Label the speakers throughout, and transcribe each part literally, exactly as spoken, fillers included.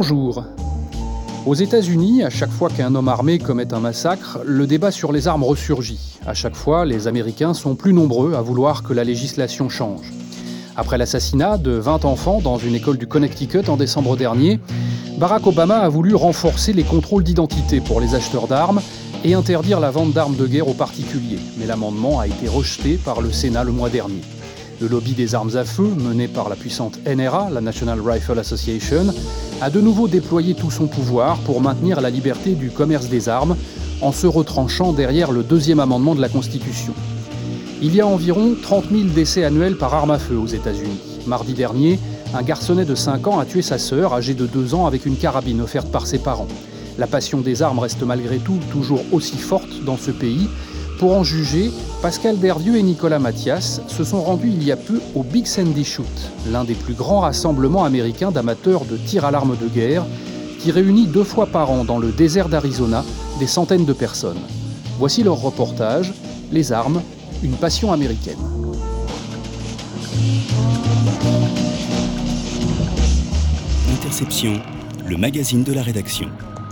Speaker 1: Bonjour. Aux États-Unis, à chaque fois qu'un homme armé commet un massacre, le débat sur les armes ressurgit. À chaque fois, les Américains sont plus nombreux à vouloir que la législation change. Après l'assassinat de vingt enfants dans une école du Connecticut en décembre dernier, Barack Obama a voulu renforcer les contrôles d'identité pour les acheteurs d'armes et interdire la vente d'armes de guerre aux particuliers. Mais l'amendement a été rejeté par le Sénat le mois dernier. Le lobby des armes à feu, mené par la puissante N R A, la National Rifle Association, a de nouveau déployé tout son pouvoir pour maintenir la liberté du commerce des armes en se retranchant derrière le deuxième amendement de la Constitution. Il y a environ trente mille décès annuels par arme à feu aux États-Unis. Mardi dernier, un garçonnet de cinq ans a tué sa sœur, âgée de deux ans, avec une carabine offerte par ses parents. La passion des armes reste malgré tout toujours aussi forte dans ce pays. Pour en juger, Pascal Dervieux et Nicolas Mathias se sont rendus il y a peu au Big Sandy Shoot, l'un des plus grands rassemblements américains d'amateurs de tir à l'arme de guerre, qui réunit deux fois par an dans le désert d'Arizona des centaines de personnes. Voici leur reportage, Les armes, une passion américaine.
Speaker 2: Interception, le magazine de la rédaction.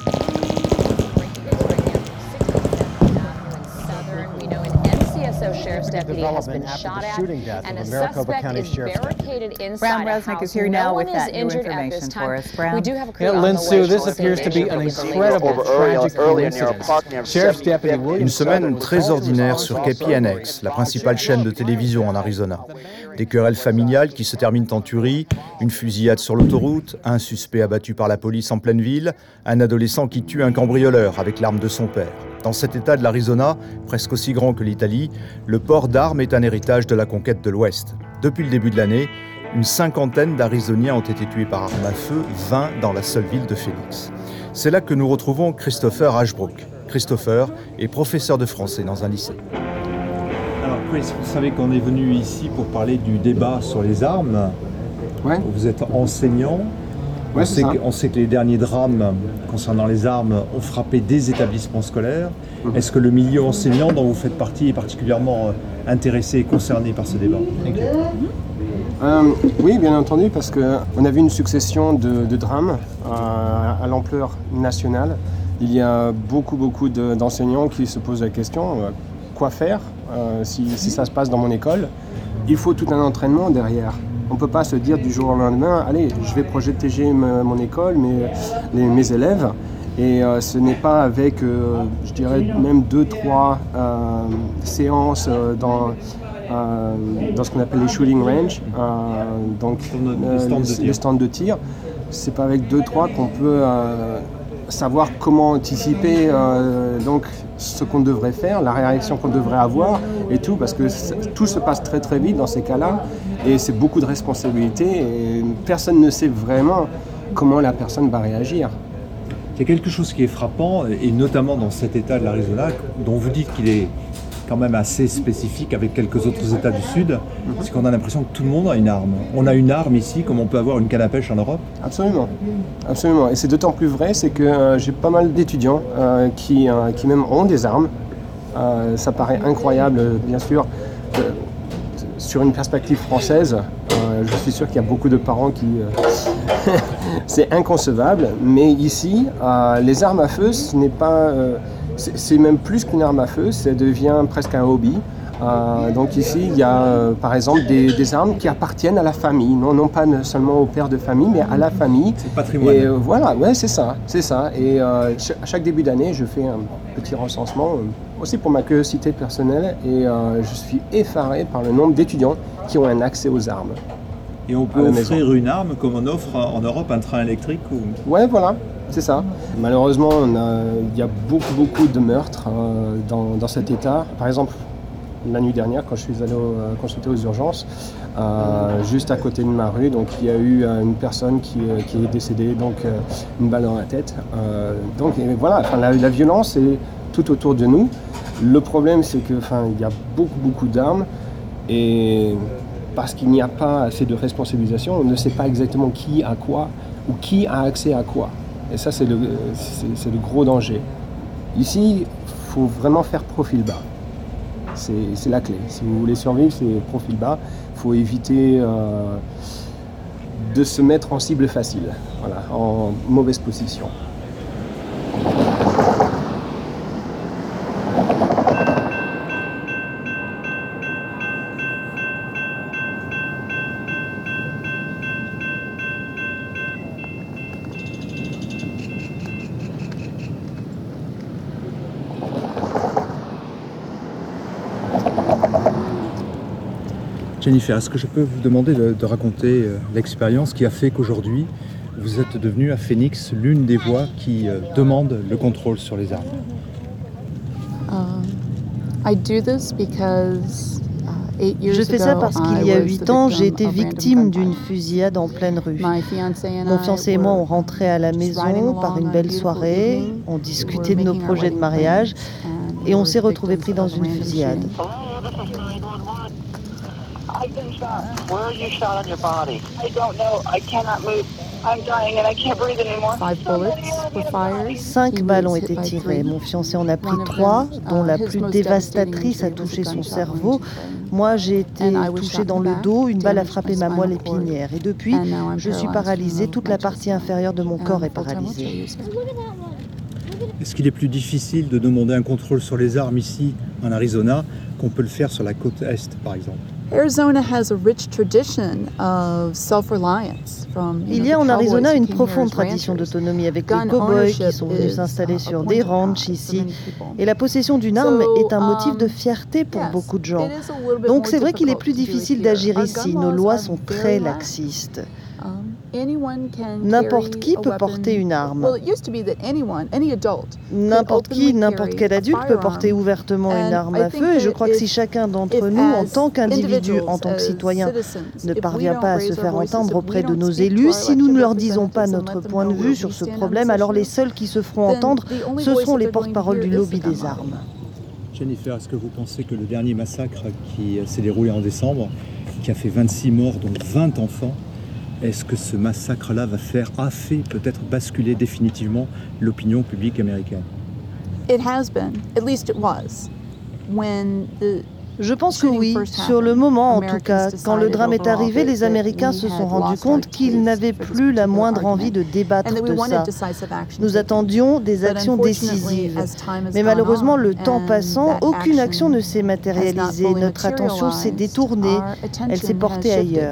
Speaker 3: Sheriff's deputy has been shot at, and a suspect is barricaded inside a house. No one is injured at this time. We do have a crew on the way.
Speaker 4: Lin Sue, this appears to be an incredible tragic coincidence. Sheriff's Deputy William.
Speaker 5: Une semaine très ordinaire sur K P N X, la principale chaîne de télévision en Arizona. Des querelles familiales qui se terminent en tuerie, une fusillade sur l'autoroute, un suspect abattu par la police en pleine ville, un adolescent qui tue un cambrioleur avec l'arme de son père. Dans cet état de l'Arizona, presque aussi grand que l'Italie, le port d'armes est un héritage de la conquête de l'Ouest. Depuis le début de l'année, une cinquantaine d'Arizoniens ont été tués par arme à feu, vingt dans la seule ville de Phoenix. C'est là que nous retrouvons Christopher Ashbrook. Christopher est professeur de français dans un lycée.
Speaker 6: Alors Chris, vous savez qu'on est venu ici pour parler du débat sur les armes.
Speaker 7: Ouais.
Speaker 6: Vous êtes enseignant.
Speaker 7: Ouais,
Speaker 6: on, sait que, on sait que les derniers drames concernant les armes ont frappé des établissements scolaires. Mmh. Est-ce que le milieu enseignant dont vous faites partie est particulièrement intéressé et concerné par ce débat?
Speaker 7: euh, Oui, bien entendu, parce qu'on a vu une succession de, de drames euh, à l'ampleur nationale. Il y a beaucoup, beaucoup de, d'enseignants qui se posent la question, euh, quoi faire euh, si, si ça se passe dans mon école? Il faut tout un entraînement derrière. On ne peut pas se dire du jour au lendemain, allez, je vais protéger mon école, mes, les, mes élèves. Et euh, ce n'est pas avec, euh, je dirais, même deux, trois euh, séances euh, dans, euh, dans ce qu'on appelle les shooting range, euh, donc
Speaker 6: euh, les, stands
Speaker 7: les, les stands de tir. C'est pas avec deux, trois qu'on peut euh, savoir comment anticiper euh, donc, ce qu'on devrait faire, la réaction qu'on devrait avoir et tout, parce que tout se passe très très vite dans ces cas-là et c'est beaucoup de responsabilités et personne ne sait vraiment comment la personne va réagir.
Speaker 6: Il y a quelque chose qui est frappant, et notamment dans cet état de l'Arizona, dont vous dites qu'il est quand même assez spécifique avec quelques autres états du Sud, mm-hmm. c'est qu'on a l'impression que tout le monde a une arme. On a une arme ici, comme on peut avoir une canne à pêche en Europe.
Speaker 7: Absolument, absolument. Et c'est d'autant plus vrai, c'est que euh, j'ai pas mal d'étudiants euh, qui, euh, qui même ont des armes. Euh, ça paraît incroyable, bien sûr. Euh, sur une perspective française, euh, je suis sûr qu'il y a beaucoup de parents qui... Euh, c'est inconcevable, mais ici, euh, les armes à feu, ce n'est pas... Euh, c'est, c'est même plus qu'une arme à feu, ça devient presque un hobby. Euh, donc ici, il y a euh, par exemple des, des armes qui appartiennent à la famille, non, non pas seulement au père de famille, mais à la famille.
Speaker 6: C'est le patrimoine.
Speaker 7: Et euh, voilà, ouais, c'est ça, c'est ça. Et euh, ch- à chaque début d'année, je fais un petit recensement, euh, aussi pour ma curiosité personnelle, et euh, je suis effaré par le nombre d'étudiants qui ont un accès aux armes.
Speaker 6: Et on peut offrir maison. Une arme comme on offre en Europe un train électrique ou...
Speaker 7: Ouais, voilà. C'est ça. Malheureusement, il y a beaucoup, beaucoup de meurtres euh, dans, dans cet état. Par exemple, la nuit dernière, quand je suis allé au, quand j'étais aux urgences, euh, juste à côté de ma rue, donc il y a eu euh, une personne qui, euh, qui est décédée, donc euh, une balle dans la tête. Euh, donc et voilà, enfin, la, la violence est tout autour de nous. Le problème, c'est que, enfin, il y a beaucoup, beaucoup d'armes et parce qu'il n'y a pas assez de responsabilisation, on ne sait pas exactement qui a quoi ou qui a accès à quoi. Et ça, c'est le, c'est, c'est le gros danger. Ici, il faut vraiment faire profil bas. C'est, c'est la clé. Si vous voulez survivre, c'est profil bas. Il faut éviter euh, de se mettre en cible facile, voilà, en mauvaise position.
Speaker 6: Jennifer, est-ce que je peux vous demander de, de raconter euh, l'expérience qui a fait qu'aujourd'hui, vous êtes devenue à Phoenix l'une des voix qui euh, demande le contrôle sur les armes?
Speaker 8: um, I do this because, uh, eight years
Speaker 3: Je fais ça parce qu'il y a huit ans, j'ai été victime d'une fusillade en pleine rue. Mon fiancé et moi, on rentrait à la maison par une belle soirée, on discutait de nos projets de mariage et on s'est retrouvés pris dans une fusillade.
Speaker 9: I've been shot. Where are you shot on your body? I don't know. I cannot move. I'm dying and I can't breathe anymore.
Speaker 8: Five bullets were fired.
Speaker 3: Cinq balles ont été tirées. Mon fiancé en a pris trois, dont la plus dévastatrice a touché son cerveau. Moi, j'ai été touchée dans le dos. Une balle a frappé ma moelle épinière. Et depuis, je suis paralysée. Toute la partie inférieure de mon corps est paralysée.
Speaker 6: Est-ce qu'il est plus difficile de demander un contrôle sur les armes ici, en Arizona, qu'on peut le faire sur la côte Est, par exemple?
Speaker 8: Arizona has a rich tradition of self-reliance from, you
Speaker 3: Il y
Speaker 8: know,
Speaker 3: a en
Speaker 8: the
Speaker 3: Arizona
Speaker 8: cowboys
Speaker 3: une
Speaker 8: who came
Speaker 3: profonde
Speaker 8: here as
Speaker 3: tradition
Speaker 8: ranchers.
Speaker 3: d'autonomie avec
Speaker 8: Gun
Speaker 3: les cow-boys qui
Speaker 8: ownership
Speaker 3: sont venus
Speaker 8: is
Speaker 3: s'installer
Speaker 8: a
Speaker 3: sur
Speaker 8: point
Speaker 3: des
Speaker 8: of
Speaker 3: ranchs
Speaker 8: pride
Speaker 3: ici.
Speaker 8: for many people.
Speaker 3: Et la possession d'une arme
Speaker 8: So,
Speaker 3: est un motif
Speaker 8: um,
Speaker 3: de fierté pour
Speaker 8: yes,
Speaker 3: beaucoup de gens.
Speaker 8: it is a little bit
Speaker 3: Donc
Speaker 8: more
Speaker 3: c'est vrai qu'il est
Speaker 8: difficult
Speaker 3: plus
Speaker 8: to do it
Speaker 3: difficile
Speaker 8: here.
Speaker 3: d'agir
Speaker 8: Our
Speaker 3: ici.
Speaker 8: gun
Speaker 3: Nos
Speaker 8: laws
Speaker 3: lois
Speaker 8: are
Speaker 3: sont
Speaker 8: very
Speaker 3: très
Speaker 8: lax.
Speaker 3: laxistes.
Speaker 8: Um, anyone can
Speaker 3: N'importe
Speaker 8: carry
Speaker 3: qui
Speaker 8: a
Speaker 3: peut
Speaker 8: weapon.
Speaker 3: porter une arme.
Speaker 8: Well, it used to be that anyone, any adult,
Speaker 3: N'importe qui, n'importe quel adulte peut porter ouvertement une arme à feu et je crois que si chacun d'entre nous, en tant qu'individu, en tant que citoyen, ne parvient pas à se faire entendre auprès de nos élus, si nous ne leur disons pas notre point de vue sur ce problème, alors les seuls qui se feront entendre, ce seront les porte-paroles du lobby des armes.
Speaker 6: Jennifer, est-ce que vous pensez que le dernier massacre qui s'est déroulé en décembre, qui a fait vingt-six morts, dont vingt enfants, est-ce que ce massacre-là va faire, a fait peut-être basculer définitivement l'opinion publique américaine?
Speaker 8: It has been, at least it was, when the
Speaker 3: Je pense que oui. Sur le moment, en tout cas, quand le drame est arrivé, les Américains se sont rendus compte qu'ils n'avaient plus la moindre envie de débattre de ça. Nous attendions des actions décisives. Mais malheureusement, le temps passant, aucune action ne s'est matérialisée. Notre attention s'est détournée. Elle s'est portée ailleurs.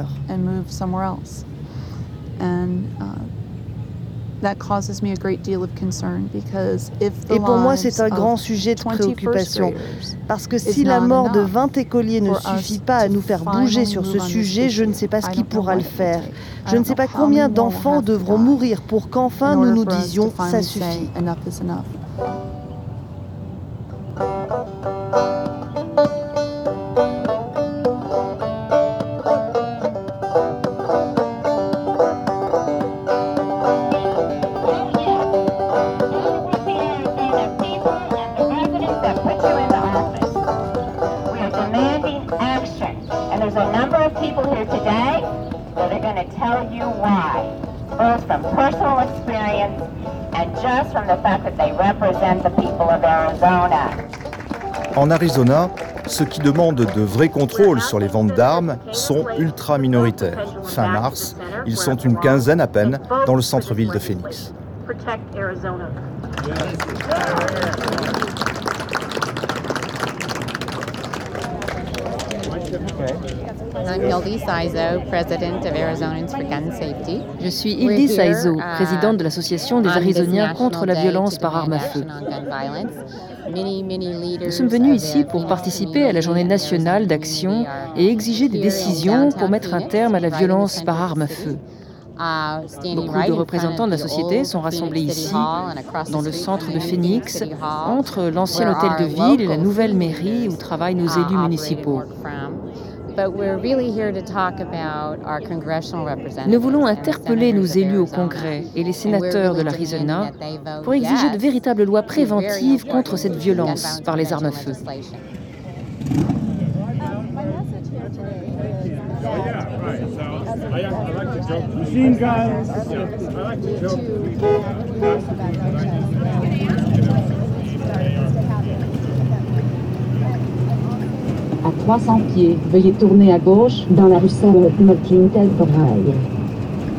Speaker 3: Et pour moi, c'est un grand sujet de préoccupation. Parce que si la mort de vingt écoliers ne suffit pas à nous faire bouger sur ce sujet, je ne sais pas ce qui pourra le faire. Je ne sais pas combien d'enfants devront mourir pour qu'enfin nous nous disions « ça suffit ».
Speaker 5: En Arizona, ceux qui demandent de vrais contrôles sur les ventes d'armes sont ultra minoritaires. Fin mars, ils sont une quinzaine à peine dans le centre-ville de Phoenix.
Speaker 10: Je suis Hildy Saizo, présidente de l'Association des Arizoniens contre la violence par arme à feu. Nous sommes venus ici pour participer à la journée nationale d'action et exiger des décisions pour mettre un terme à la violence par arme à feu. Beaucoup de représentants de la société sont rassemblés ici, dans le centre de Phoenix, entre l'ancien hôtel de ville et la nouvelle mairie où travaillent nos élus municipaux. Nous voulons interpeller nos élus au Congrès et les sénateurs de l'Arizona pour exiger de véritables lois préventives contre cette violence par les armes à feu.
Speaker 11: À trois cents pieds, veuillez tourner à gauche dans la rue Saint-Martin-Braille.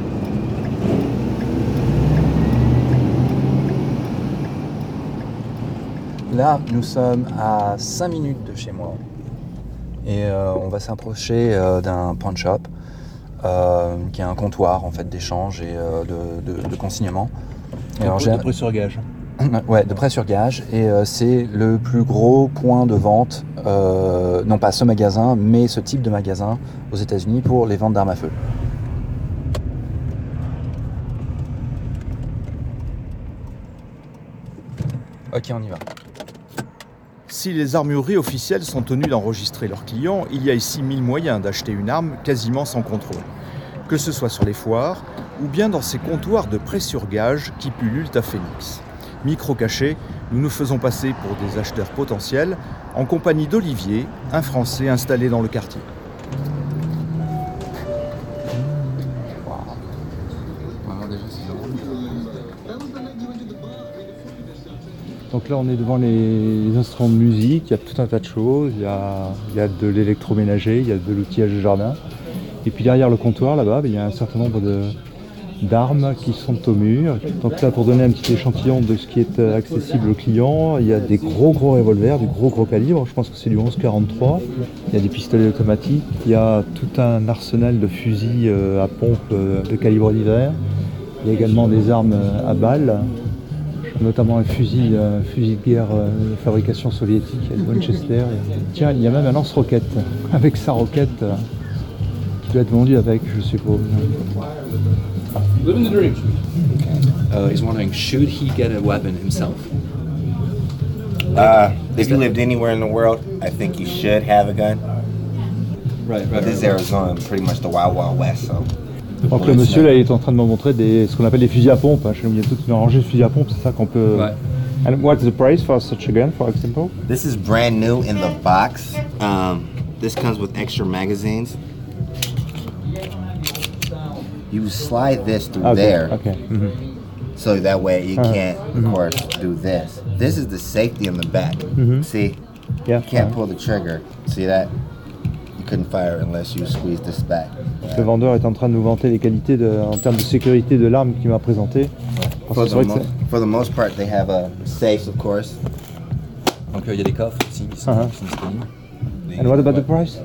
Speaker 11: Là, nous sommes à cinq minutes de chez moi. Et euh, on va s'approcher euh, d'un pawn shop, euh, qui est un comptoir en fait, d'échange et euh, de, de, de consignement.
Speaker 6: Et alors, de prêt sur gage.
Speaker 11: Ouais, de prêt sur gage. Et euh, c'est le plus gros point de vente, euh, non pas ce magasin, mais ce type de magasin aux États-Unis pour les ventes d'armes à feu. Ok, on y va.
Speaker 5: Si les armureries officielles sont tenues d'enregistrer leurs clients, il y a ici mille moyens d'acheter une arme quasiment sans contrôle. Que ce soit sur les foires ou bien dans ces comptoirs de prêt sur gage qui pullulent à Phoenix. Micro caché, nous nous faisons passer pour des acheteurs potentiels en compagnie d'Olivier, un Français installé dans le quartier.
Speaker 6: Donc là, on est devant les, les instruments de musique, il y a tout un tas de choses, il y a, il y a de l'électroménager, il y a de l'outillage de jardin. Et puis derrière le comptoir, là-bas, il y a un certain nombre de, d'armes qui sont au mur. Donc là, pour donner un petit échantillon de ce qui est accessible aux clients, il y a des gros gros revolvers, du gros gros calibre, je pense que c'est du onze quarante-trois. Il y a des pistolets automatiques, il y a tout un arsenal de fusils à pompe de calibre divers. Il y a également des armes à balles, notamment un fusil, un fusil de guerre de fabrication soviétique, il y a le Winchester. Tiens, il y a même un lance-roquette, avec sa roquette qui doit être vendue avec, je suppose.
Speaker 12: Living the dream. Uh, he's wondering, should he get a weapon himself?
Speaker 13: Uh, if you lived anywhere in the world, I think you should have a gun.
Speaker 12: Right, right.
Speaker 13: But this is Arizona, pretty much the Wild Wild West, so.
Speaker 6: Donc le monsieur là, il est en train de me montrer des, ce qu'on appelle des fusils à pompe. Hein. Il y a toute une rangée de fusils à pompe, c'est ça qu'on peut.
Speaker 12: Ouais.
Speaker 6: And what's the price for such a gun, for example?
Speaker 13: This is brand new in the box. Um, this comes with extra magazines. You slide this through
Speaker 6: okay,
Speaker 13: there,
Speaker 6: okay. Mm-hmm.
Speaker 13: so that way you
Speaker 6: uh,
Speaker 13: can't, of
Speaker 6: mm-hmm.
Speaker 13: course, do this. This is the safety in the back.
Speaker 6: Mm-hmm.
Speaker 13: See,
Speaker 6: yeah,
Speaker 13: you can't
Speaker 6: uh-huh.
Speaker 13: pull the trigger. See that? You couldn't fire unless you squeeze this back.
Speaker 6: Le vendeur est en train de nous vanter les qualités de, en termes de sécurité de l'arme qu'il m'a présentée.
Speaker 13: For, the mo- for the most part, they have a safe, of course.
Speaker 11: Donc il euh, y a des coffres aussi qui sont,
Speaker 6: uh-huh.
Speaker 11: qui sont disponibles.
Speaker 6: And what about the price?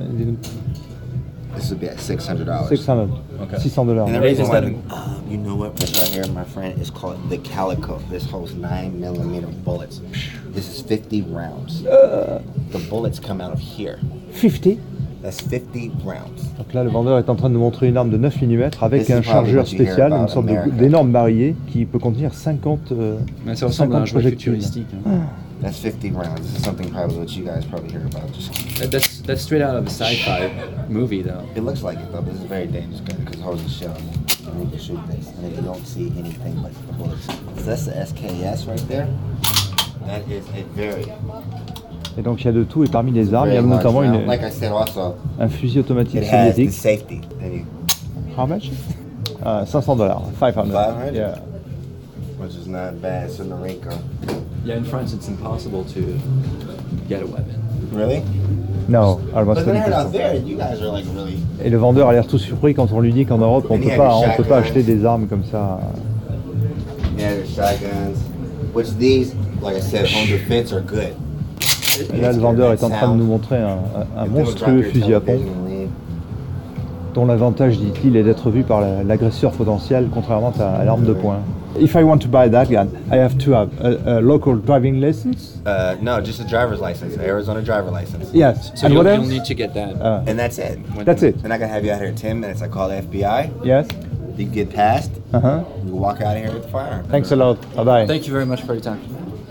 Speaker 13: This would be at six hundred dollars.
Speaker 6: six hundred.
Speaker 11: Okay.
Speaker 6: six cents dollars.
Speaker 13: And the reason why, the, uh, you know what, this right here, my friend, is called the Calico. This holds nine millimeter bullets. This is fifty rounds.
Speaker 6: Uh,
Speaker 13: the bullets come out of here.
Speaker 6: fifty?
Speaker 13: That's fifty rounds.
Speaker 6: Donc là, le vendeur est en train de nous montrer une arme de neuf millimètres avec un chargeur spécial, une sorte de, d'énorme barillet qui peut contenir cinquante, euh,
Speaker 12: Mais ça ressemble à un jouet futuristique. Hein.
Speaker 13: That's fifty rounds. This is something probably what you guys probably hear about. Just
Speaker 12: that's that's straight out of a sci-fi movie, though.
Speaker 13: It looks like it though, but it's a very dangerous gun because it holds a shell. And you can shoot this, and then you don't see anything but the bullets. So that's the S K S right there. That is a very.
Speaker 6: Et donc il y a de tout, et parmi les armes, il y a notamment une,
Speaker 13: like I said also,
Speaker 6: un fusil automatique
Speaker 13: it has the
Speaker 6: soviétique.
Speaker 13: safety. You,
Speaker 6: How much? Uh, cinq cents dollars. five hundred.
Speaker 13: five hundred?
Speaker 6: Yeah.
Speaker 13: Which is not bad. It's in the Rico.
Speaker 12: Yeah, in France it's impossible to get a weapon.
Speaker 13: Really?
Speaker 6: No, almost
Speaker 13: But they're out there. You guys are like really.
Speaker 6: Et le vendeur a l'air tout surpris quand on lui dit qu'en Europe on peut pas, on peut pas acheter des armes comme ça.
Speaker 13: Yeah, there's shotguns. Which these, like I said, home defense are good.
Speaker 6: Et là, le vendeur est en train de nous montrer un, un, un monstrueux fusil à pompe dont l'avantage, dit-il, est d'être vu par la, l'agresseur potentiel, contrairement à, à l'arme de poing. If I want to buy that gun, I have to have a, a local driving license?
Speaker 13: Uh, no, just a driver's license, Arizona driver license.
Speaker 6: Yes.
Speaker 12: So
Speaker 6: and
Speaker 12: you'll,
Speaker 6: what
Speaker 12: you'll
Speaker 6: else?
Speaker 12: need to get that.
Speaker 6: Uh,
Speaker 13: and that's it.
Speaker 6: That's it.
Speaker 13: They're not gonna have you out here in ten minutes. I call the F B I.
Speaker 6: Yes.
Speaker 13: You get past.
Speaker 6: Uh-huh.
Speaker 13: You walk out of here with the firearm.
Speaker 6: Thanks a lot. Bye-bye.
Speaker 12: Thank you very much for your time.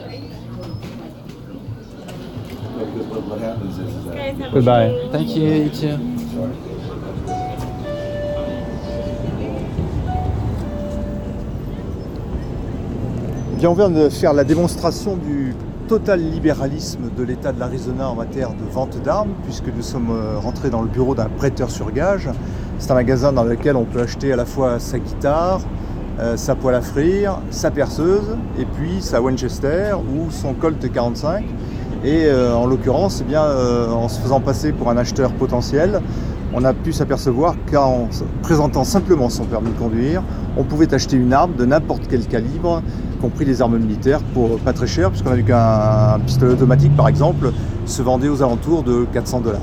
Speaker 13: What happens is, is that
Speaker 6: Goodbye.
Speaker 12: Thank you, you too.
Speaker 5: Bien, on vient de faire la démonstration du total libéralisme de l'État de l'Arizona en matière de vente d'armes, puisque nous sommes rentrés dans le bureau d'un prêteur sur gage. C'est un magasin dans lequel on peut acheter à la fois sa guitare, euh, sa poêle à frire, sa perceuse, et puis sa Winchester ou son Colt quarante-cinq. Et euh, en l'occurrence, eh bien, euh, en se faisant passer pour un acheteur potentiel, on a pu s'apercevoir qu'en présentant simplement son permis de conduire, on pouvait acheter une arme de n'importe quel calibre
Speaker 6: compris des armes militaires pour pas très cher, puisqu'on a vu qu'un pistolet automatique, par exemple, se vendait aux alentours de quatre cents dollars.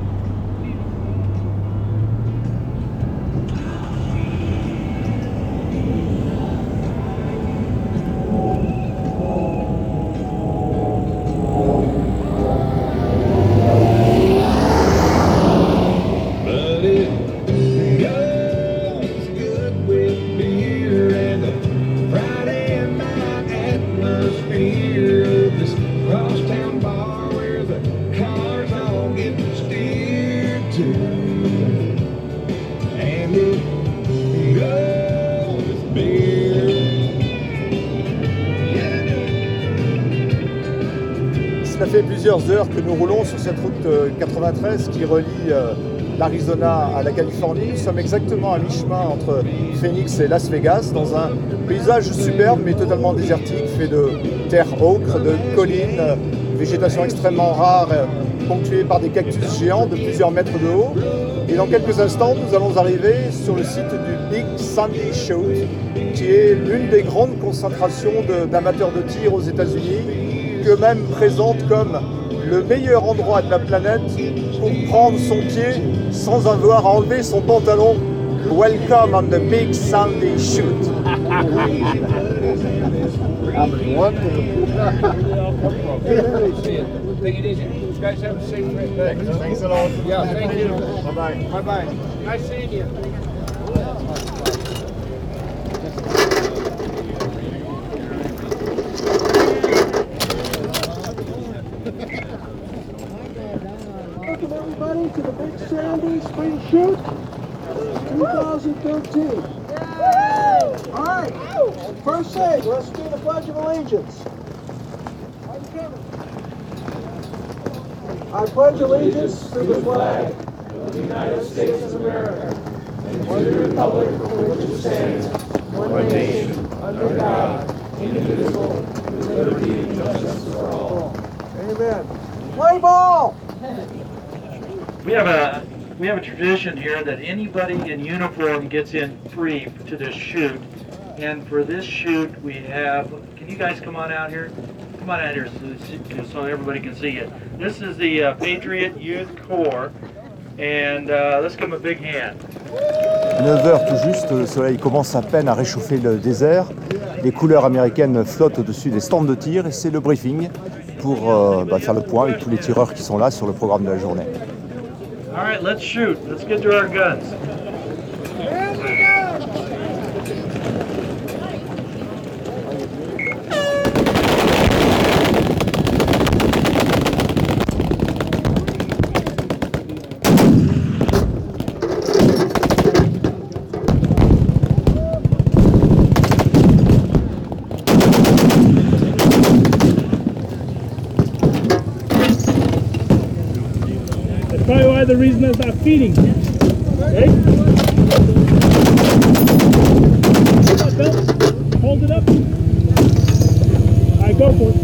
Speaker 6: Ça fait plusieurs heures que nous roulons sur cette route quatre-vingt-treize qui relie l'Arizona à la Californie. Nous sommes exactement à mi-chemin entre Phoenix et Las Vegas, dans un paysage superbe mais totalement désertique, fait de terre ocre, de collines, végétation extrêmement rare, ponctuée par des cactus géants de plusieurs mètres de haut. Et dans quelques instants, nous allons arriver sur le site du Big Sandy Chute, qui est l'une des grandes concentrations d'amateurs de, de tir aux États-Unis, qu'eux-mêmes présentent comme le meilleur endroit de la planète pour prendre son pied sans avoir à enlever son pantalon. Welcome on the Big Sandy Chute.
Speaker 14: Take it easy. You guys have a safe trip back.
Speaker 6: Thanks a lot.
Speaker 14: Yeah, thank you.
Speaker 6: Bye-bye.
Speaker 14: Bye-bye. Nice seeing you.
Speaker 15: Welcome everybody to the Big Sandy Spring Shoot twenty thirteen. Yay! All right, first thing, let's do the Pledge of Allegiance. I pledge allegiance to the flag of the United States of America and to the republic for which it stands, one nation, under God, indivisible, with liberty and justice for all. Amen. Play ball!
Speaker 16: We have a we have a tradition here that anybody in uniform gets in free to this shoot, and for this shoot we have. Can you guys come on out here? Come on out here so, so everybody can see it. This is the uh, Patriot Youth Corps, and uh, let's give them a big hand.
Speaker 6: neuf heures tout juste, le soleil commence à peine à réchauffer le désert. Les couleurs américaines flottent au-dessus des stands de tir et c'est le briefing pour euh, bah, faire le point avec tous les tireurs qui sont là sur le programme de la journée.
Speaker 16: All right, let's shoot. Let's get to our guns.
Speaker 17: Probably why the reason is not feeding. Okay? Hold it up. All right, go for it.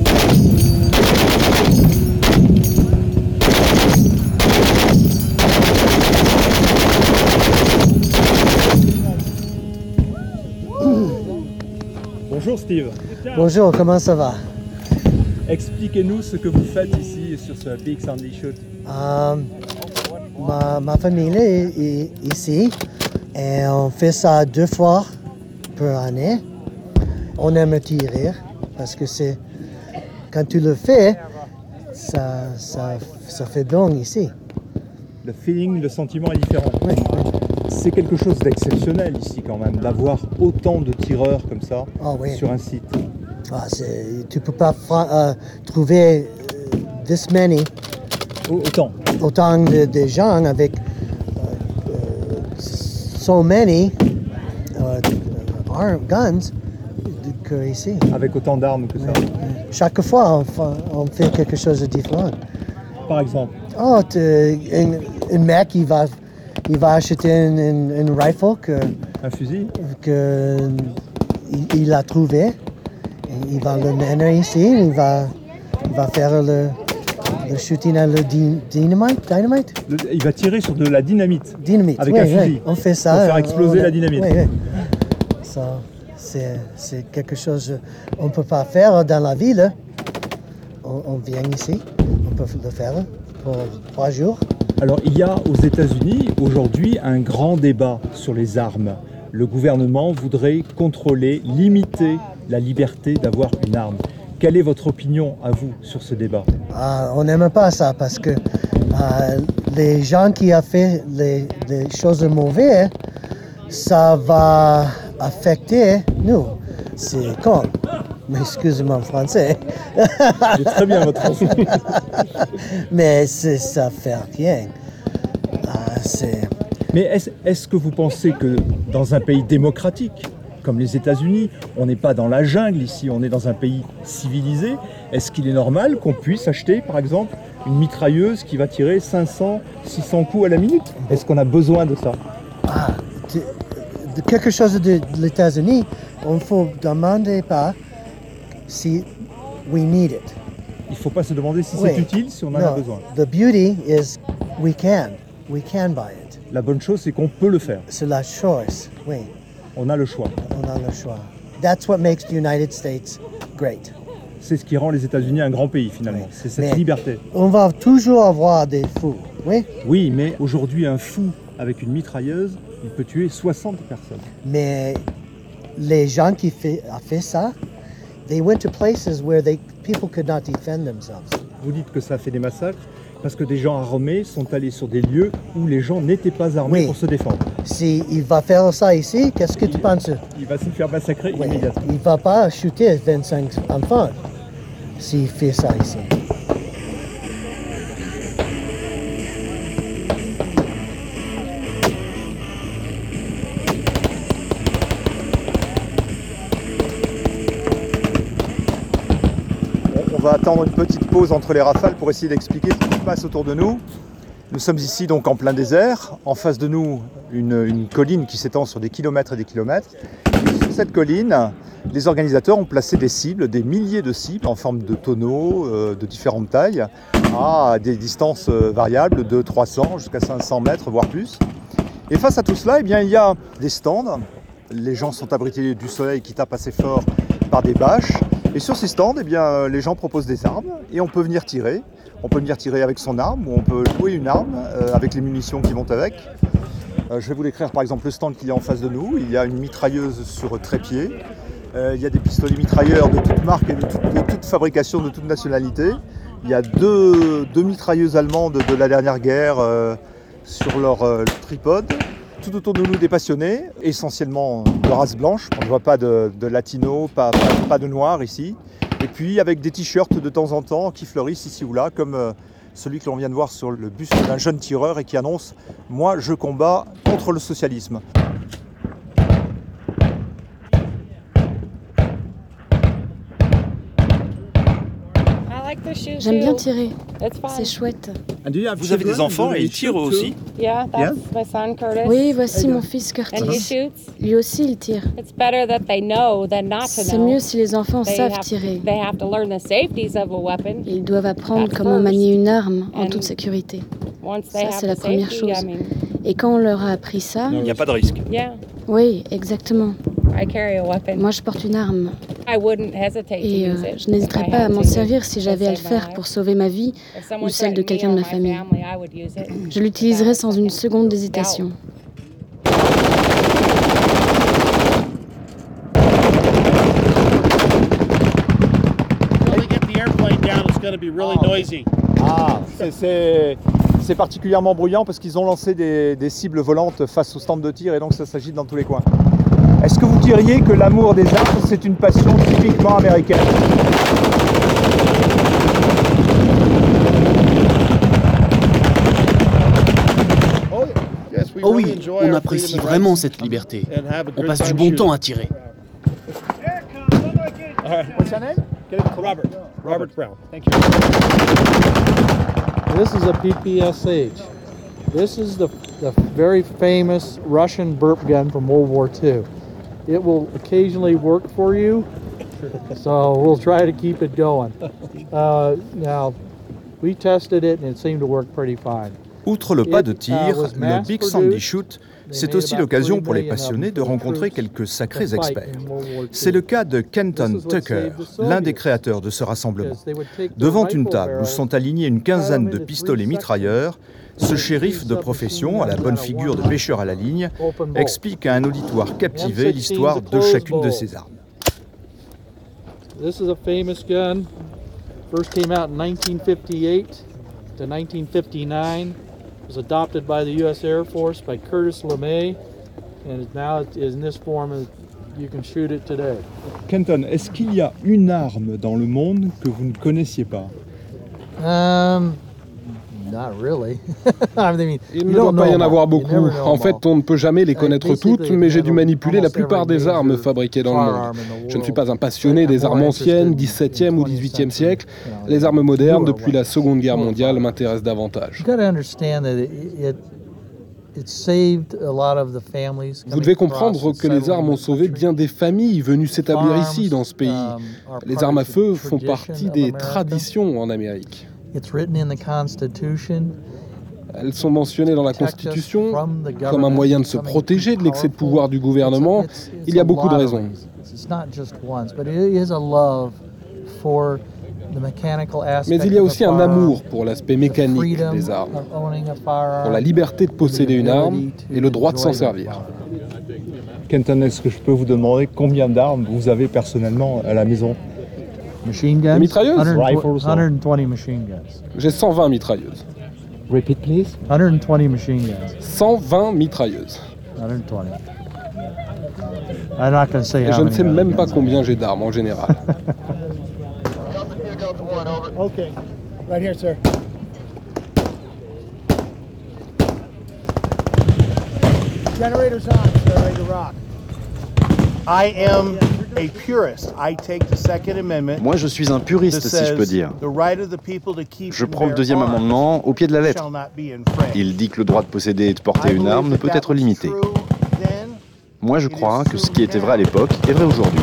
Speaker 6: Bonjour Steve.
Speaker 18: Bonjour, comment ça va?
Speaker 6: Expliquez-nous ce que vous faites ici sur ce Big Sandy Chute.
Speaker 18: Um, ma, ma famille est, est ici et on fait ça deux fois par année. On aime tirer parce que c'est quand tu le fais, ça, ça, ça fait bon ici.
Speaker 6: Le feeling, le sentiment est différent.
Speaker 18: Oui, oui.
Speaker 6: C'est quelque chose d'exceptionnel ici quand même, d'avoir autant de tireurs comme ça
Speaker 18: oh, oui.
Speaker 6: sur un site.
Speaker 18: Ah, tu ne peux pas uh, trouver uh, this many.
Speaker 6: Autant.
Speaker 18: Autant de, de gens avec uh, uh, so many uh, arm, guns que ici.
Speaker 6: Avec autant d'armes que ça.
Speaker 18: Ouais. Chaque fois, on fait, on fait quelque chose de différent.
Speaker 6: Par exemple?
Speaker 18: Oh, un, un mec, il va, il va acheter un, un, un rifle que...
Speaker 6: Un fusil?
Speaker 18: Que il, il a trouvé. Il va le mener ici, il va, il va faire le, le shooting à le dynamite. dynamite?
Speaker 6: Le, il va tirer sur de la dynamite.
Speaker 18: Dynamite,
Speaker 6: avec
Speaker 18: oui,
Speaker 6: un fusil.
Speaker 18: Oui, on fait ça.
Speaker 6: Pour faire exploser
Speaker 18: on,
Speaker 6: la dynamite.
Speaker 18: Oui, oui. So, c'est, c'est quelque chose qu'on ne peut pas faire dans la ville. On, on vient ici, on peut le faire pour trois jours.
Speaker 6: Alors, il y a aux États-Unis aujourd'hui un grand débat sur les armes. Le gouvernement voudrait contrôler, limiter la liberté d'avoir une arme. Quelle est votre opinion à vous sur ce débat?
Speaker 18: Ah, on n'aime pas ça parce que ah, les gens qui ont fait les, les choses mauvaises, ça va affecter nous. C'est con. Mais excusez-moi en français.
Speaker 6: C'est très bien votre français.
Speaker 18: Mais c'est, ça fait rien. Ah, c'est...
Speaker 6: Mais est-ce, est-ce que vous pensez que dans un pays démocratique, comme les États-Unis, on n'est pas dans la jungle ici, on est dans un pays civilisé, est-ce qu'il est normal qu'on puisse acheter, par exemple, une mitrailleuse qui va tirer cinq cents, six cents coups à la minute? Est-ce qu'on a besoin de ça?
Speaker 18: Ah, de, de quelque chose de, de l'États-Unis, on ne faut demander pas si we need it.
Speaker 6: Il ne faut pas se demander si
Speaker 18: Oui.
Speaker 6: c'est utile, si on en
Speaker 18: No,
Speaker 6: a besoin.
Speaker 18: The beauty is we can, we can buy it.
Speaker 6: La bonne chose, c'est qu'on peut le faire.
Speaker 18: C'est la choice, oui.
Speaker 6: On a le choix.
Speaker 18: On a le choix. That's what makes the United States great.
Speaker 6: C'est ce qui rend les États-Unis un grand pays, finalement. C'est cette
Speaker 18: Mais
Speaker 6: liberté.
Speaker 18: On va toujours avoir des fous, oui.
Speaker 6: Oui, mais aujourd'hui, un fou avec une mitrailleuse, il peut tuer soixante personnes.
Speaker 18: Mais les gens qui fait, a fait ça, they went to places where they, people could not defend themselves.
Speaker 6: Vous dites que ça fait des massacres parce que des gens armés sont allés sur des lieux où les gens n'étaient pas armés
Speaker 18: Oui.
Speaker 6: pour se défendre.
Speaker 18: S'il va faire ça ici, qu'est-ce que tu penses?
Speaker 6: Il va se faire massacrer
Speaker 18: Oui.
Speaker 6: immédiatement.
Speaker 18: Il ne va pas shooter vingt-cinq enfants s'il fait ça ici.
Speaker 5: On va attendre une petite pause entre les rafales pour essayer d'expliquer ce qui se passe autour de nous. Nous sommes ici donc en plein désert. En face de nous, une, une colline qui s'étend sur des kilomètres et des kilomètres. Et sur cette colline, les organisateurs ont placé des cibles, des milliers de cibles en forme de tonneaux euh, de différentes tailles, à des distances euh, variables de trois cents jusqu'à cinq cents mètres, voire plus. Et face à tout cela, eh bien, il y a des stands. Les gens sont abrités du soleil qui tape assez fort par des bâches. Et sur ces stands, eh bien, les gens proposent des armes et on peut venir tirer. On peut venir tirer avec son arme ou on peut louer une arme euh, avec les munitions qui vont avec. Euh, je vais vous décrire par exemple le stand qu'il y a en face de nous. Il y a une mitrailleuse sur trépied. Euh, il y a des pistolets mitrailleurs de toutes marques et de toute, de toute fabrication, de toute nationalité. Il y a deux, deux mitrailleuses allemandes de la dernière guerre euh, sur leur euh, tripode. Tout autour de nous des passionnés, essentiellement de race blanche. On ne voit pas de, de latino, pas, pas, pas de noir ici. Et puis avec des t-shirts de temps en temps qui fleurissent ici ou là, comme euh, celui que l'on vient de voir sur le buste d'un jeune tireur et qui annonce « Moi, je combats contre le socialisme ».
Speaker 19: J'aime bien tirer, c'est chouette.
Speaker 2: Vous avez des enfants et ils tirent eux aussi?
Speaker 19: Oui, voici mon fils Curtis. Lui aussi, il tire. C'est mieux si les enfants savent tirer. Ils doivent apprendre comment manier une arme en toute sécurité. Ça, c'est la première chose. Et quand on leur a appris ça...
Speaker 2: Il n'y a pas de risque.
Speaker 19: Oui, exactement. Moi, je porte une arme. Et euh, je n'hésiterais pas à m'en servir si j'avais à le faire pour sauver ma vie ou celle de quelqu'un de ma famille. Je l'utiliserais sans une seconde d'hésitation.
Speaker 5: Ah, c'est, c'est, c'est particulièrement bruyant parce qu'ils ont lancé des, des cibles volantes face au stand de tir et donc ça s'agite dans tous les coins. Est-ce que vous diriez que l'amour des armes, c'est une passion typiquement américaine?
Speaker 20: Oh oui, on apprécie vraiment cette liberté. On passe du bon temps à tirer.
Speaker 5: What's your name?
Speaker 20: Robert. Robert Brown.
Speaker 21: Thank you. This is a P P S H. This is the, the very famous Russian burp gun from World War Two. It will occasionally work for you, so we'll try to keep it going. Uh, now, we tested it and it seemed to work pretty fine.
Speaker 5: Outre le pas de tir, le Big Sandy Shoot, c'est aussi l'occasion pour les passionnés de rencontrer quelques sacrés experts. C'est le cas de Kenton Tucker, l'un des créateurs de ce rassemblement. Devant une table où sont alignés une quinzaine de pistolets mitrailleurs, ce shérif de profession, à la bonne figure de pêcheur à la ligne, explique à un auditoire captivé l'histoire de chacune de ces armes.
Speaker 21: This is a famous gun. First came out in nineteen fifty-eight to nineteen fifty-nine. It was adopted by the U S Air Force by Curtis LeMay, and now it is in this form. You can shoot it today.
Speaker 6: Kenton, est-ce qu'il y a une arme dans le monde que vous ne connaissiez pas?
Speaker 21: Um, not really. I mean,
Speaker 1: Il ne doit pas y en avoir beaucoup. En fait, on ne peut jamais les connaître toutes, mais j'ai dû manipuler la plupart des armes fabriquées dans le monde. Je ne suis pas un passionné des armes anciennes, dix-septième ou dix-huitième siècle. Les armes modernes, depuis la Seconde Guerre mondiale, m'intéressent davantage. Vous devez comprendre que les armes ont sauvé bien des familles venues s'établir ici, dans ce pays. Les armes à feu font partie des traditions en Amérique. Elles sont mentionnées dans la Constitution comme un moyen de se protéger de l'excès de pouvoir du gouvernement. Il y a beaucoup de raisons. Mais il y a aussi un amour pour l'aspect mécanique des armes, pour la liberté de posséder une arme et le droit de s'en servir.
Speaker 6: Kenton, est-ce que je peux vous demander combien d'armes vous avez personnellement à la maison?
Speaker 21: Machine guns?
Speaker 1: Des mitrailleuses?
Speaker 21: cent vingt machine guns.
Speaker 1: J'ai cent vingt mitrailleuses.
Speaker 21: Repeat, please. cent vingt machine guns.
Speaker 1: cent vingt mitrailleuses.
Speaker 21: cent vingt. I'm not going to say
Speaker 1: Et je ne sais même pas combien j'ai d'armes en général.
Speaker 17: Okay, right here, sir. Generator's on, sir, ready to rock.
Speaker 22: I am a purist. I take the Second Amendment.
Speaker 23: Moi, je suis un puriste, si je peux dire. Je prends le deuxième amendement au pied de la lettre. Il dit que le droit de posséder et de porter une arme ne peut être limité. Moi, je crois que ce qui était vrai à l'époque est vrai aujourd'hui.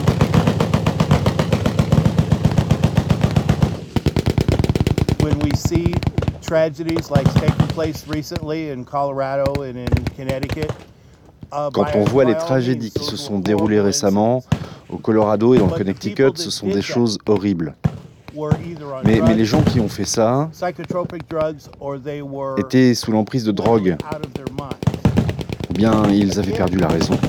Speaker 22: When we see tragedies like taking place recently in Colorado and in Connecticut,
Speaker 23: quand on voit les tragédies qui se sont déroulées récemment au Colorado et dans le Connecticut, ce sont des choses horribles. Mais, mais les gens qui ont fait ça étaient sous l'emprise de drogue, ou bien ils avaient perdu la raison.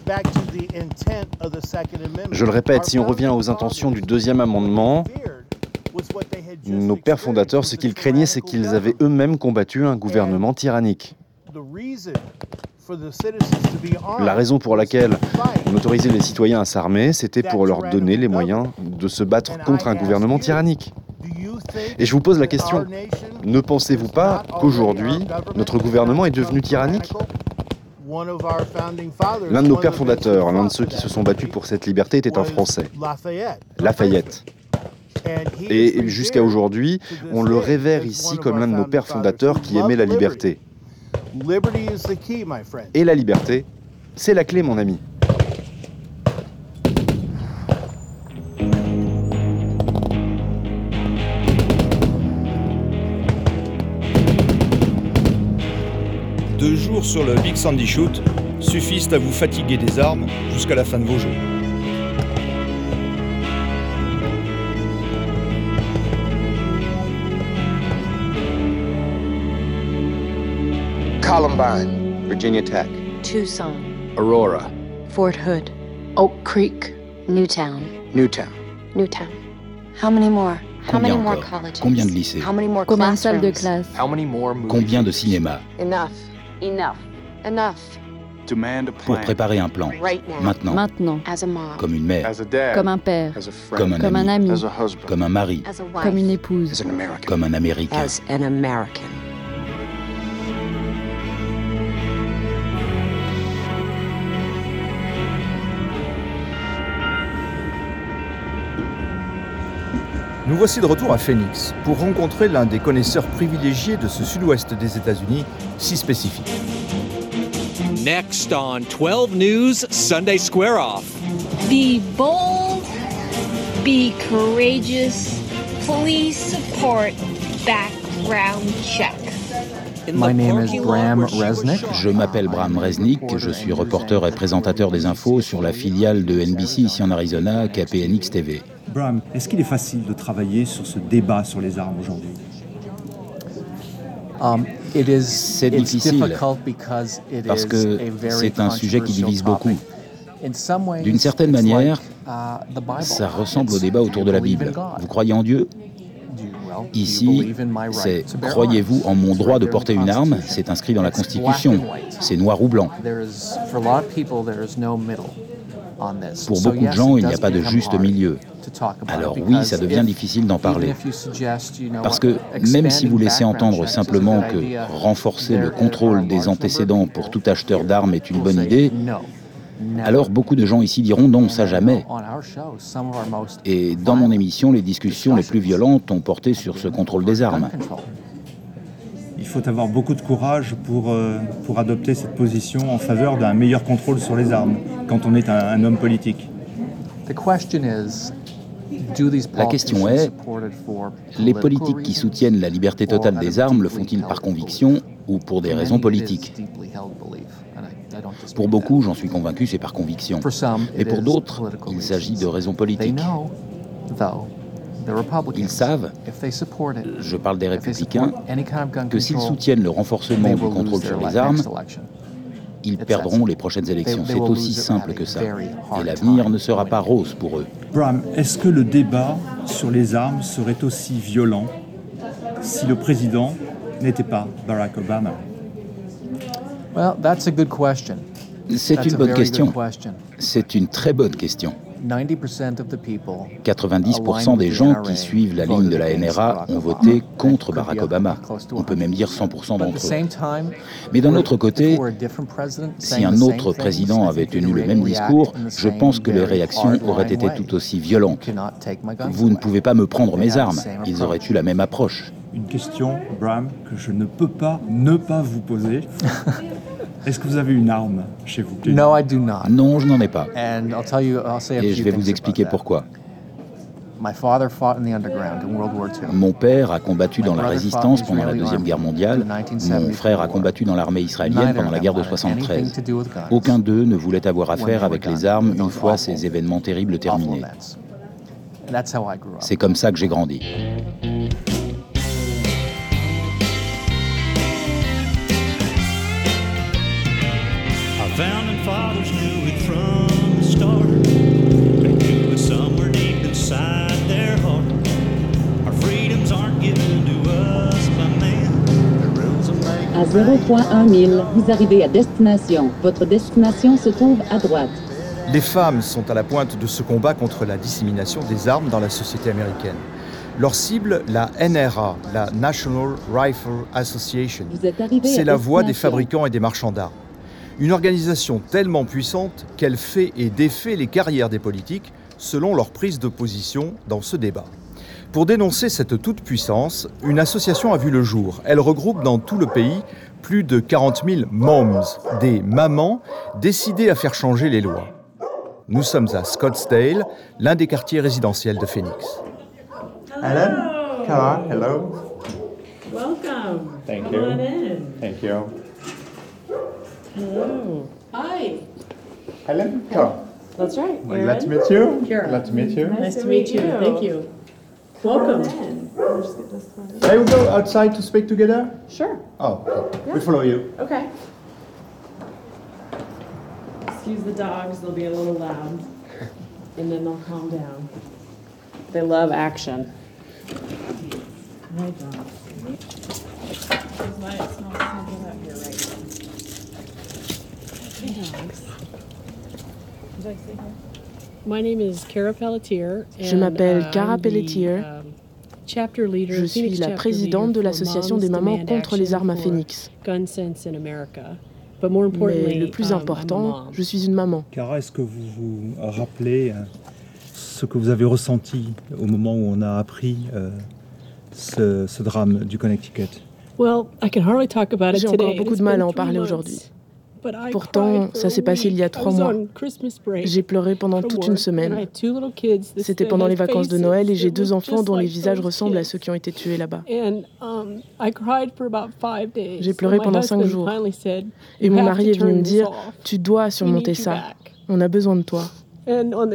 Speaker 23: Je le répète, si on revient aux intentions du deuxième amendement, nos pères fondateurs, ce qu'ils craignaient, c'est qu'ils avaient eux-mêmes combattu un gouvernement tyrannique. La raison pour laquelle on autorisait les citoyens à s'armer, c'était pour leur donner les moyens de se battre contre un gouvernement tyrannique. Et je vous pose la question, ne pensez-vous pas qu'aujourd'hui, notre gouvernement est devenu tyrannique ? L'un de nos pères fondateurs, l'un de ceux qui se sont battus pour cette liberté était un Français, Lafayette. Et jusqu'à aujourd'hui, on le révère ici comme l'un de nos pères fondateurs qui aimait la liberté. Et la liberté, c'est la clé, mon ami.
Speaker 5: Deux jours sur le Big Sandy Shoot suffisent à vous fatiguer des armes jusqu'à la fin de vos jours.
Speaker 24: Columbine, Virginia Tech,
Speaker 19: Tucson,
Speaker 24: Aurora,
Speaker 19: Fort Hood, Oak Creek, Newtown,
Speaker 24: Newtown.
Speaker 19: Newtown. How many more? How many
Speaker 25: Combien
Speaker 19: more
Speaker 25: encore?
Speaker 19: colleges?
Speaker 25: Combien de lycées?
Speaker 19: How many more
Speaker 10: Combien de salles de
Speaker 19: classrooms?
Speaker 10: classe?
Speaker 24: How many more movies?
Speaker 25: Combien de cinémas?
Speaker 19: Enough. Enough. Enough.
Speaker 24: Demand a
Speaker 25: Pour
Speaker 24: plan.
Speaker 25: préparer un plan.
Speaker 19: Right now.
Speaker 25: Maintenant.
Speaker 10: Maintenant.
Speaker 19: As a mom.
Speaker 25: Comme une mère.
Speaker 24: As a dad.
Speaker 10: Comme un père.
Speaker 24: As a friend.
Speaker 25: Comme un
Speaker 10: Comme un
Speaker 25: ami.
Speaker 10: ami.
Speaker 24: As a husband.
Speaker 25: Comme un mari.
Speaker 19: As a wife.
Speaker 10: Comme une épouse.
Speaker 24: As an American.
Speaker 25: Comme un Américain.
Speaker 19: As an American.
Speaker 5: Nous voici de retour à Phoenix pour rencontrer l'un des connaisseurs privilégiés de ce sud-ouest des États-Unis si spécifique.
Speaker 26: Next on twelve News Sunday Square Off.
Speaker 27: Be bold, be courageous, please support background check.
Speaker 3: My name is Bram Resnick.
Speaker 4: Je m'appelle Bram Resnick, je suis reporter et présentateur des infos sur la filiale de N B C ici en Arizona, K P N X T V.
Speaker 6: Bram, est-ce qu'il est facile de travailler sur ce débat sur les armes aujourd'hui?
Speaker 3: Um, it is,
Speaker 4: c'est difficile parce que c'est un sujet qui divise beaucoup. D'une certaine manière, ça ressemble au débat autour de la Bible. Vous croyez en Dieu? Ici, c'est « Croyez-vous en mon droit de porter une arme ?» C'est inscrit dans la Constitution. C'est noir ou blanc. Pour beaucoup de gens, il n'y a pas de juste milieu. Alors oui, ça devient difficile d'en parler. Parce que même si vous laissez entendre simplement que renforcer le contrôle des antécédents pour tout acheteur d'armes est une bonne idée, alors beaucoup de gens ici diront non, ça jamais. Et dans mon émission, les discussions les plus violentes ont porté sur ce contrôle des armes.
Speaker 6: Il faut avoir beaucoup de courage pour, euh, pour adopter cette position en faveur d'un meilleur contrôle sur les armes quand on est un, un homme politique.
Speaker 4: La question est, les politiques qui soutiennent la liberté totale des armes le font-ils par conviction ou pour des raisons politiques? Pour beaucoup, j'en suis convaincu, c'est par conviction. Mais pour d'autres, il s'agit de raisons politiques. Ils savent, je parle des républicains, que s'ils soutiennent le renforcement du contrôle sur les armes, ils perdront les prochaines élections. C'est aussi simple que ça. Et l'avenir ne sera pas rose pour eux.
Speaker 6: Bram, est-ce que le débat sur les armes serait aussi violent si le président n'était pas Barack Obama?
Speaker 4: C'est une bonne question. C'est une très bonne question. quatre-vingt-dix pour cent des gens qui suivent la ligne de la N R A ont voté contre Barack Obama. On peut même dire cent pour cent d'entre eux. Mais d'un autre côté, si un autre président avait tenu le même discours, je pense que les réactions auraient été tout aussi violentes. Vous ne pouvez pas me prendre mes armes. Ils auraient eu la même approche.
Speaker 6: Une question, Bram, que je ne peux pas ne pas vous poser. Est-ce que vous avez une arme chez vous?
Speaker 4: Non, je n'en ai pas. Et je vais vous expliquer pourquoi. Mon père a combattu dans la résistance pendant la Deuxième Guerre mondiale. Mon frère a combattu dans l'armée israélienne pendant la guerre de soixante-treize. Aucun d'eux ne voulait avoir affaire avec les armes une fois ces événements terribles terminés. C'est comme ça que j'ai grandi.
Speaker 7: Founding fathers knew it from the start. They knew it somewhere deep inside their heart. Our freedoms aren't given to us by man. The rules of make.
Speaker 8: À zéro virgule un mille, vous arrivez à destination. Votre destination se trouve à droite.
Speaker 5: Les femmes sont à la pointe de ce combat contre la dissémination des armes dans la société américaine. Leur cible, la N R A, la National Rifle Association, c'est la voix des fabricants et des marchands d'armes. Une organisation tellement puissante qu'elle fait et défait les carrières des politiques selon leur prise de position dans ce débat. Pour dénoncer cette toute-puissance, une association a vu le jour. Elle regroupe dans tout le pays plus de quarante mille moms, des mamans décidées à faire changer les lois. Nous sommes à Scottsdale, l'un des quartiers résidentiels de Phoenix.
Speaker 22: Helen, Cara, hello.
Speaker 9: Welcome.
Speaker 22: Thank
Speaker 9: Come
Speaker 22: you.
Speaker 9: on in.
Speaker 22: Thank you.
Speaker 9: Hello. Hi.
Speaker 22: Helen, Cara.
Speaker 9: That's right.
Speaker 22: Well, glad to meet you.
Speaker 9: Kara.
Speaker 22: Glad to meet you.
Speaker 9: Nice, to meet you. Thank you. Welcome.
Speaker 22: May we go outside to speak together?
Speaker 9: Sure.
Speaker 22: Oh, okay.
Speaker 9: Yeah.
Speaker 22: We follow you.
Speaker 9: Okay. Excuse the dogs, they'll be a little loud. And then they'll calm down. They love action. Hi, dogs. Why it smells so good out here right now. Hey, dogs. Did I say hi? My name is Cara Pelletier.
Speaker 11: Je m'appelle Cara Pelletier. Je suis la présidente de l'association des mamans contre les armes à Phoenix. Mais le plus important, je suis une maman.
Speaker 6: Cara, est-ce que vous vous rappelez ce que vous avez ressenti au moment où on a appris euh, ce, ce drame du Connecticut?
Speaker 11: J'ai encore beaucoup de mal à en parler aujourd'hui. Pourtant, ça s'est passé il y a trois mois. J'ai pleuré pendant toute une semaine. C'était pendant les vacances de Noël et j'ai deux enfants dont les visages ressemblent à ceux qui ont été tués là-bas. J'ai pleuré pendant cinq jours. Et mon mari est venu me dire, « Tu dois surmonter ça. On a besoin de toi. » Et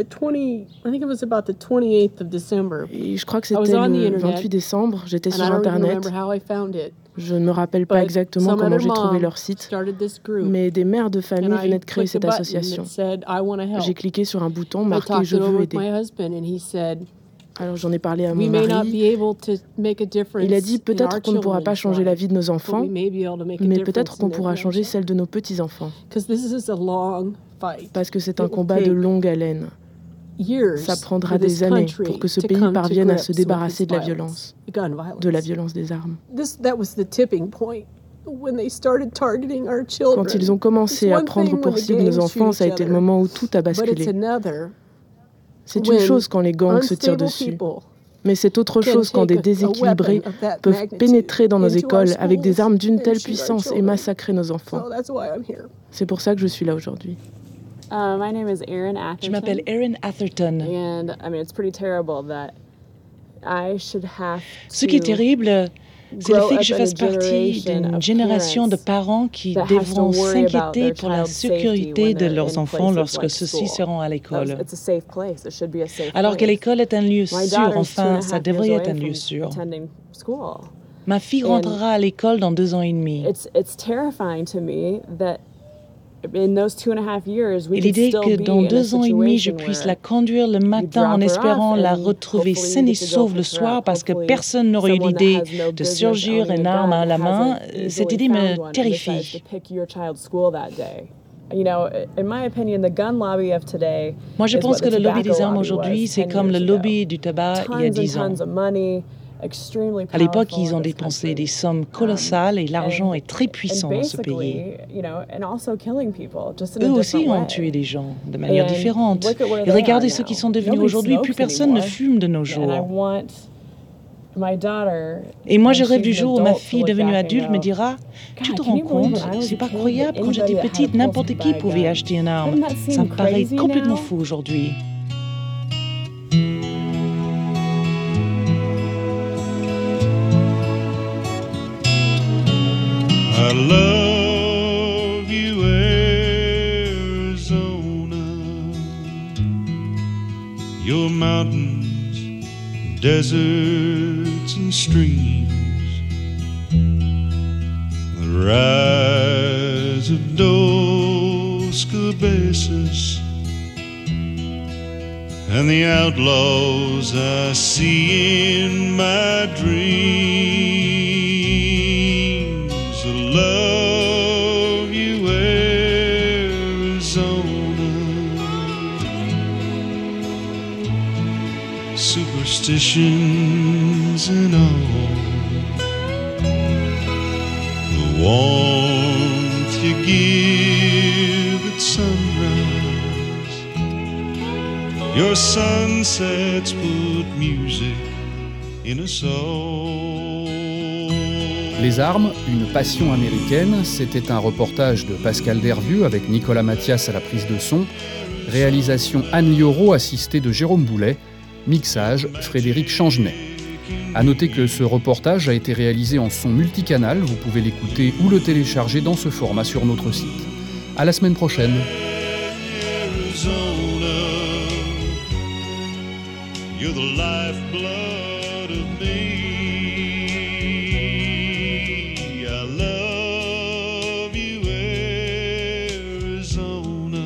Speaker 11: je crois que c'était le vingt-huit décembre, j'étais sur Internet. Je ne me rappelle pas exactement comment j'ai trouvé leur site, mais des mères de famille venaient de créer cette association. J'ai cliqué sur un bouton marqué « Je veux aider ». Alors j'en ai parlé à mon mari. Il a dit peut-être qu'on ne pourra pas changer la vie de nos enfants, mais peut-être qu'on pourra changer celle de nos petits-enfants. Parce que c'est un combat de longue haleine. Ça prendra des années pour que ce pays parvienne à se débarrasser de la violence, de la violence des armes. Quand ils ont commencé à prendre pour cible nos enfants, ça a été le moment où tout a basculé. C'est une chose quand les gangs se tirent dessus, mais c'est autre chose quand des déséquilibrés peuvent pénétrer dans nos écoles avec des armes d'une telle puissance et massacrer nos enfants. C'est pour ça que je suis là aujourd'hui.
Speaker 12: Je m'appelle Erin Atherton. Ce qui est terrible, c'est le fait que je fasse partie d'une génération de parents qui devront s'inquiéter pour la sécurité de leurs enfants lorsque ceux-ci seront à l'école. Alors que l'école est un lieu sûr, enfin, ça devrait être un lieu sûr. Ma fille rentrera à l'école dans deux ans et demi. Et l'idée que dans deux ans et demi, je puisse la conduire le matin en espérant la retrouver saine et sauve le soir parce que personne n'aurait eu l'idée de surgir une arme à la main, cette idée me terrifie. Moi, je pense que le lobby des armes aujourd'hui, c'est comme le lobby du tabac il y a dix ans. À l'époque, ils ont dépensé des sommes colossales et l'argent est très puissant dans ce pays. Eux aussi ont tué des gens de manière différente. Et regardez ceux qui sont devenus aujourd'hui. Plus personne ne fume de nos jours. Et moi, je rêve du jour où ma fille devenue adulte me dira « Tu te rends compte, c'est pas croyable, quand j'étais petite, n'importe qui pouvait acheter une arme. Ça me paraît complètement fou aujourd'hui. »
Speaker 7: I love you, Arizona. Your mountains, deserts, and streams. The rise of Dos Cabezas and the outlaws I see in my dreams. I love you, Arizona. Superstitions and all, the warmth you give at sunrise, your sunsets put music in a soul.
Speaker 13: Les armes, une passion américaine, c'était un reportage de Pascal Dervieux avec Nicolas Mathias à la prise de son, réalisation Anne Lioro assistée de Jérôme Boulet, mixage Frédéric Changenet. À noter que ce reportage a été réalisé en son multicanal, vous pouvez l'écouter ou le télécharger dans ce format sur notre site. À la semaine prochaine. You're the lifeblood of me. I love you, Arizona.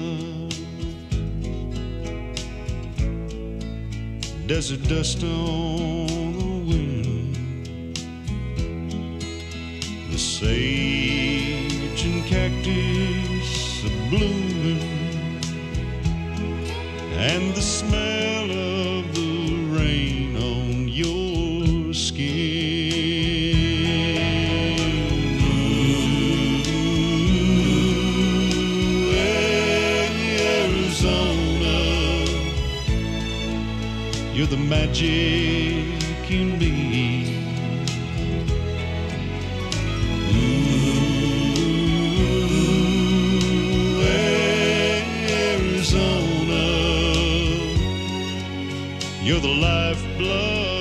Speaker 13: Desert dust on the wind, the sage and cactus are blooming, and the smell of the rain on your skin. Ooh, Arizona, you're the magic in me. Ooh,
Speaker 7: You're the lifeblood